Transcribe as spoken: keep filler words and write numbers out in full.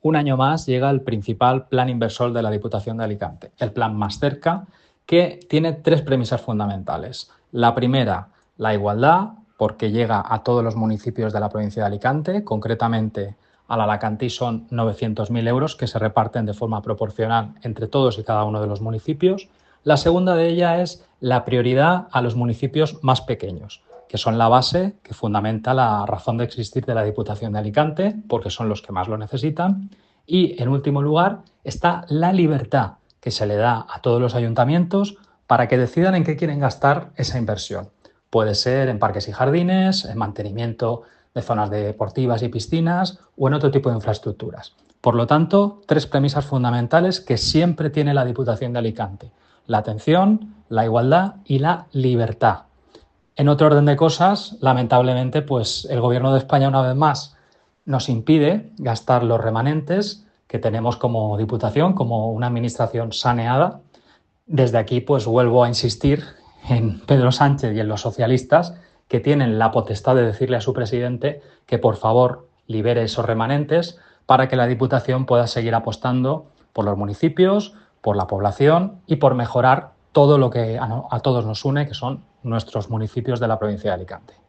un año más llega el principal plan inversor de la Diputación de Alicante, el Plan Más Cerca, que tiene tres premisas fundamentales. La primera, la igualdad, porque llega a todos los municipios de la provincia de Alicante, concretamente al Alacantí son novecientos mil euros que se reparten de forma proporcional entre todos y cada uno de los municipios. La segunda de ella es la prioridad a los municipios más pequeños, que son la base que fundamenta la razón de existir de la Diputación de Alicante, porque son los que más lo necesitan. Y, en último lugar, está la libertad que se le da a todos los ayuntamientos para que decidan en qué quieren gastar esa inversión. Puede ser en parques y jardines, en mantenimiento de zonas deportivas y piscinas o en otro tipo de infraestructuras. Por lo tanto, tres premisas fundamentales que siempre tiene la Diputación de Alicante: la atención, la igualdad y la libertad. En otro orden de cosas, lamentablemente, pues el Gobierno de España, una vez más, nos impide gastar los remanentes que tenemos como Diputación, como una administración saneada. Desde aquí, pues vuelvo a insistir en Pedro Sánchez y en los socialistas, que tienen la potestad de decirle a su presidente que por favor libere esos remanentes para que la Diputación pueda seguir apostando por los municipios, por la población y por mejorar todo lo que a, a todos nos une, que son nuestros municipios de la provincia de Alicante.